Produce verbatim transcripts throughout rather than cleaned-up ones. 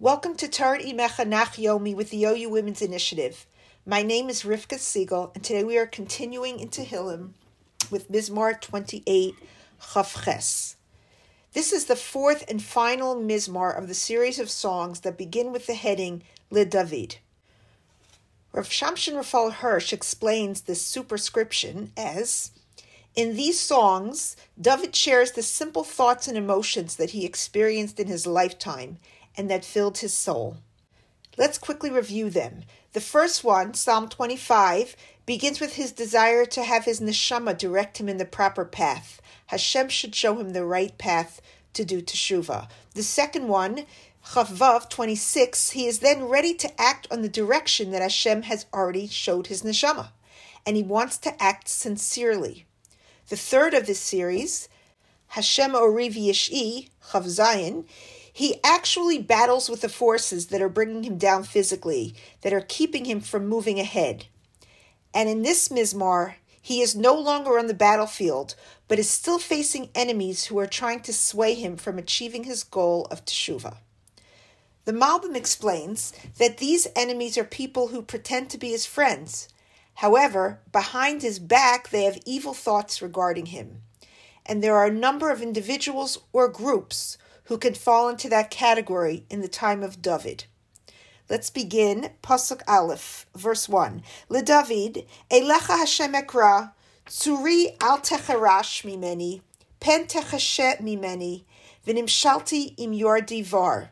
Welcome to Torah Imecha Nach Yomi with the O U Women's Initiative. My name is Rivka Siegel, and today we are continuing in Tehillim with Mizmor twenty-eight, Chaf Ches. This is the fourth and final Mizmor of the series of songs that begin with the heading Le David. Rav Shamshin Raphael Hirsch explains this superscription as, in these songs, David shares the simple thoughts and emotions that he experienced in his lifetime and that filled his soul. Let's quickly review them. The first one, Psalm twenty-five, begins with his desire to have his neshama direct him in the proper path. Hashem should show him the right path to do teshuvah. The second one, Chavav twenty-six, he is then ready to act on the direction that Hashem has already showed his neshama, and he wants to act sincerely. The third of this series, Hashem Ori V'Yish'i, Chav Zayin, he actually battles with the forces that are bringing him down physically, that are keeping him from moving ahead. And in this Mizmor, he is no longer on the battlefield, but is still facing enemies who are trying to sway him from achieving his goal of teshuvah. The Malbim explains that these enemies are people who pretend to be his friends. However, behind his back, they have evil thoughts regarding him. And there are a number of individuals or groups who can fall into that category in the time of David. Let's begin. Pasuk Aleph, verse one. Le David, Elecha Hashem ekra, tzuri al techarash mimeni, pen techashe mimeni, v'nimshalti im yordei var.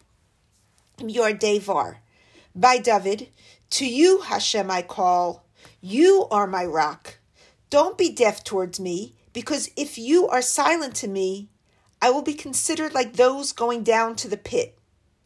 Im yordei var. By David, to you, Hashem, I call. You are my rock. Don't be deaf towards me, because if you are silent to me, I will be considered like those going down to the pit.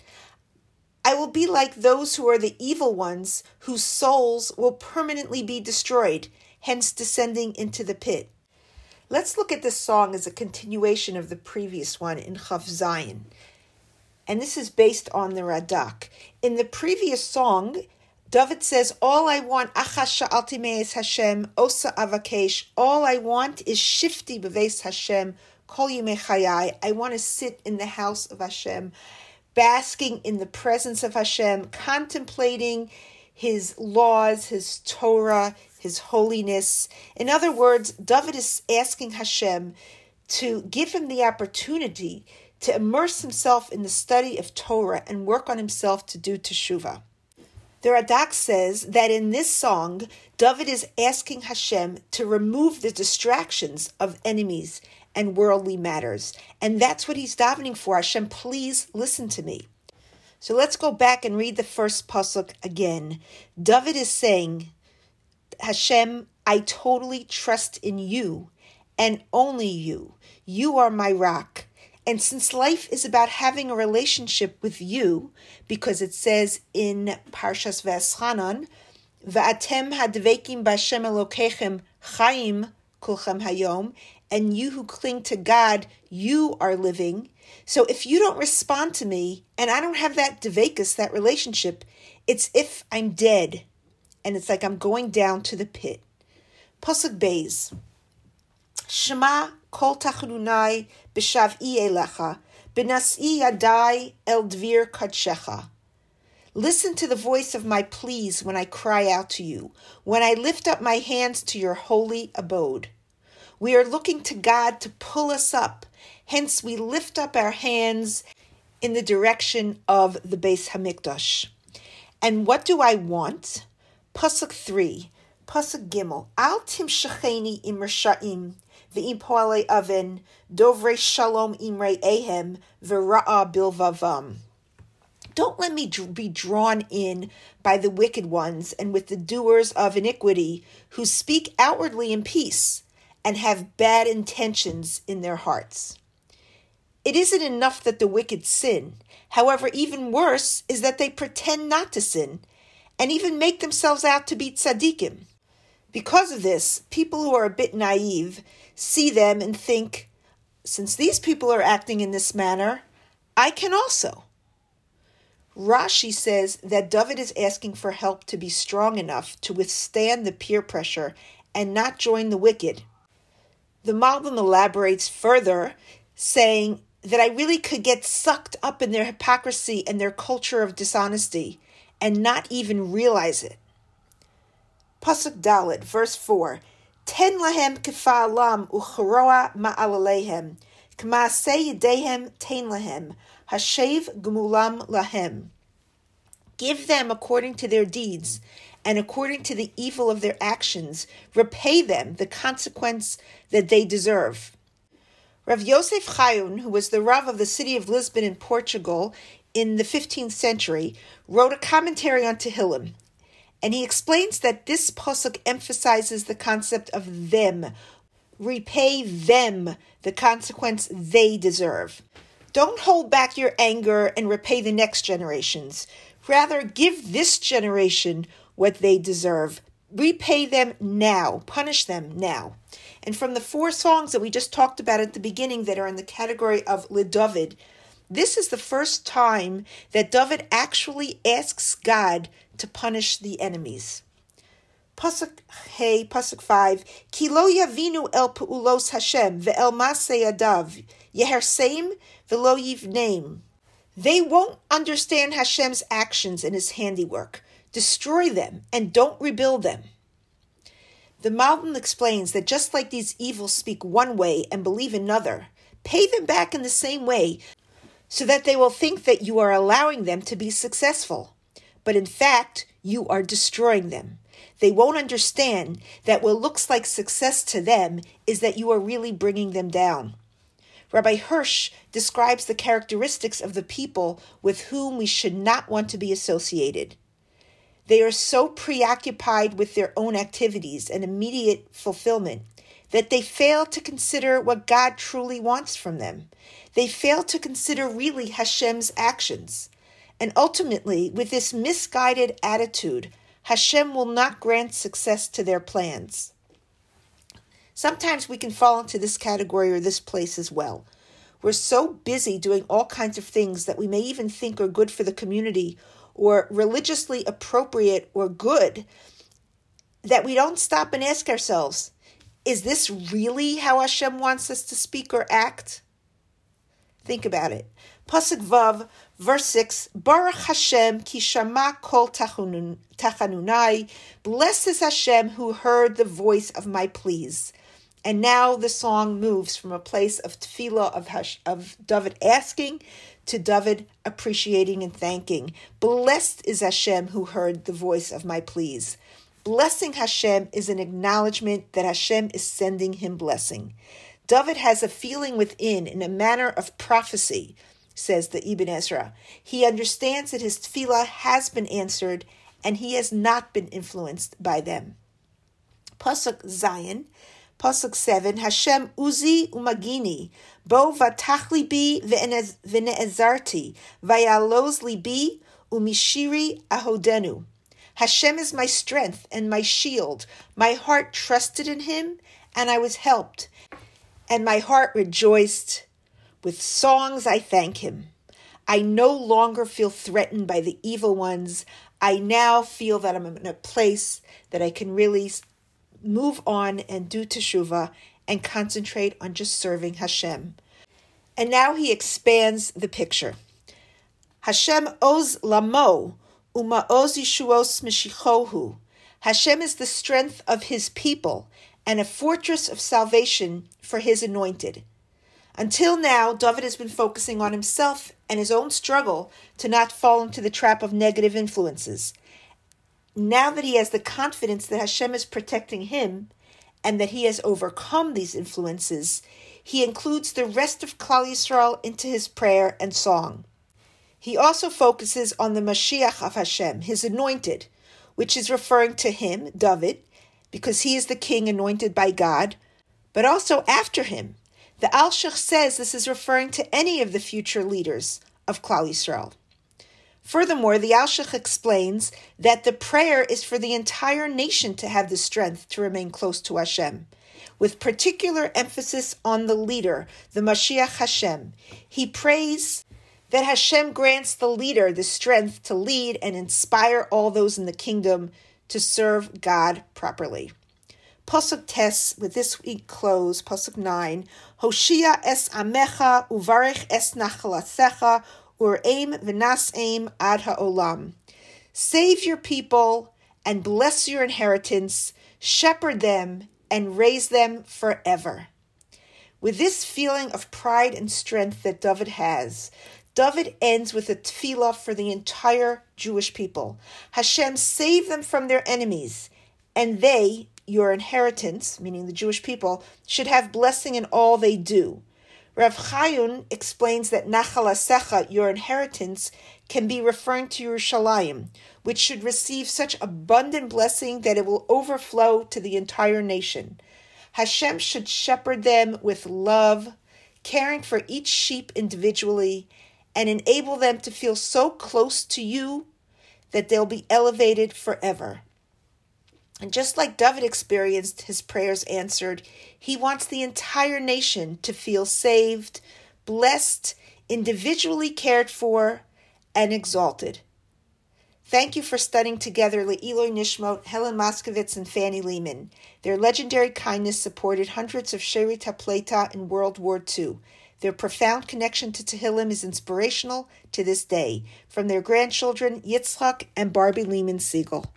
I will be like those who are the evil ones, whose souls will permanently be destroyed, hence descending into the pit. Let's look at this song as a continuation of the previous one in Chav Zayin. And this is based on the Radak. In the previous song, David says, all I want, Achash sha'alti me'es Hashem, osa avakesh, all I want is shifti b'veis Hashem, kol yimei chayai. I want to sit in the house of Hashem, basking in the presence of Hashem, contemplating his laws, his Torah, his holiness. In other words, David is asking Hashem to give him the opportunity to immerse himself in the study of Torah and work on himself to do teshuvah. The Radak says that in this song, David is asking Hashem to remove the distractions of enemies and worldly matters. And that's what he's davening for. Hashem, please listen to me. So let's go back and read the first pasuk again. David is saying, Hashem, I totally trust in you and only you. You are my rock. And since life is about having a relationship with you, because it says in Parshas V'eschanan, V'atem hadvekim b'Hashem Elokechem chayim kulchem hayom, and you who cling to God, you are living. So if you don't respond to me, and I don't have that dvekus, that relationship, it's if I'm dead, and it's like I'm going down to the pit. Pasuk Beis. Shema kol tachanunai b'shav'i elecha, b'nas'i yadai el dvir kadshecha. Listen to the voice of my pleas when I cry out to you, when I lift up my hands to your holy abode. We are looking to God to pull us up. Hence, we lift up our hands in the direction of the Beis Hamikdash. And what do I want? Pasuk three, Pasuk Gimel. Al timshacheni im rasha'im, v'im po'alei aven, dovrei shalom imrei ehem, v'ra'a bilvavam. Don't let me be drawn in by the wicked ones and with the doers of iniquity, who speak outwardly in peace and have bad intentions in their hearts. It isn't enough that the wicked sin. However, even worse is that they pretend not to sin and even make themselves out to be tzaddikim. Because of this, people who are a bit naive see them and think, since these people are acting in this manner, I can also. Rashi says that David is asking for help to be strong enough to withstand the peer pressure and not join the wicked. The Malbim elaborates further, saying that I really could get sucked up in their hypocrisy and their culture of dishonesty and not even realize it. Pasuk Dalet, verse four. Ten lahem kefa'alam u'charoa ma'alalehem, k'ma'aseh yedehem ten lahem, hashev gumulam lahem. Give them according to their deeds, and according to the evil of their actions, repay them the consequence that they deserve. Rav Yosef Chayun, who was the Rav of the city of Lisbon in Portugal in the fifteenth century, wrote a commentary on Tehillim, and he explains that this pasuk emphasizes the concept of them. Repay them the consequence they deserve. Don't hold back your anger and repay the next generations. Rather, give this generation what they deserve. Repay them now. Punish them now. And from the four songs that we just talked about at the beginning that are in the category of LeDavid, this is the first time that David actually asks God to punish the enemies. Pasuk Hey, Pasuk five. Ki lo yavinu el pe'ulos Hashem ve'el masei yadav yeherseim ve'lo yivneim. They won't understand Hashem's actions and his handiwork. Destroy them and don't rebuild them. The Malbim explains that just like these evils speak one way and believe another, pay them back in the same way so that they will think that you are allowing them to be successful. But in fact, you are destroying them. They won't understand that what looks like success to them is that you are really bringing them down. Rabbi Hirsch describes the characteristics of the people with whom we should not want to be associated. They are so preoccupied with their own activities and immediate fulfillment that they fail to consider what God truly wants from them. They fail to consider really Hashem's actions. And ultimately, with this misguided attitude, Hashem will not grant success to their plans. Sometimes we can fall into this category or this place as well. We're so busy doing all kinds of things that we may even think are good for the community or religiously appropriate or good that we don't stop and ask ourselves, is this really how Hashem wants us to speak or act? Think about it. Pasuk Vav, verse six, Baruch Hashem ki shama kol tachanunai. Blessed is Hashem who heard the voice of my pleas. And now the song moves from a place of tefillah, of, Hash, of David asking, to David appreciating and thanking. Blessed is Hashem who heard the voice of my pleas. Blessing Hashem is an acknowledgement that Hashem is sending him blessing. David has a feeling within, in a manner of prophecy, says the Ibn Ezra. He understands that his tefillah has been answered and he has not been influenced by them. Pasuk Zion, Pasuk seven, Hashem uzi umagini, bo vatach libi v'ne'ezarti, vayaloz libi umishiri ahodenu. Hashem is my strength and my shield. My heart trusted in him, and I was helped. And my heart rejoiced. With songs I thank him. I no longer feel threatened by the evil ones. I now feel that I'm in a place that I can really move on and do teshuvah and concentrate on just serving Hashem. And now he expands the picture. Hashem oz lamo, uma oz yishuos mishichohu. Hashem is the strength of his people and a fortress of salvation for his anointed. Until now, David has been focusing on himself and his own struggle to not fall into the trap of negative influences. Now that he has the confidence that Hashem is protecting him and that he has overcome these influences, he includes the rest of Klal Yisrael into his prayer and song. He also focuses on the Mashiach of Hashem, his anointed, which is referring to him, David, because he is the king anointed by God, but also after him. The Alshich says this is referring to any of the future leaders of Klal Yisrael. Furthermore, the Alshich explains that the prayer is for the entire nation to have the strength to remain close to Hashem, with particular emphasis on the leader, the Mashiach Hashem. He prays that Hashem grants the leader the strength to lead and inspire all those in the kingdom to serve God properly. Pasuk Tes, with this week close, Pasuk nine, Hoshia es amecha uvarech es nachalasecha ureim v'naseim ad ha'olam. Save your people and bless your inheritance, shepherd them and raise them forever. With this feeling of pride and strength that David has, David ends with a tefillah for the entire Jewish people. Hashem, save them from their enemies, and they, your inheritance, meaning the Jewish people, should have blessing in all they do. Rav Chayun explains that Nachalasecha, your inheritance, can be referring to Yerushalayim, which should receive such abundant blessing that it will overflow to the entire nation. Hashem should shepherd them with love, caring for each sheep individually, and enable them to feel so close to you that they'll be elevated forever. And just like David experienced his prayers answered, he wants the entire nation to feel saved, blessed, individually cared for, and exalted. Thank you for studying together Le'iloi Nishmot, Helen Moskowitz, and Fanny Lehman. Their legendary kindness supported hundreds of Sherit HaPleita in World War Two. Their profound connection to Tehillim is inspirational to this day. From their grandchildren, Yitzchak and Barbie Lehman Siegel.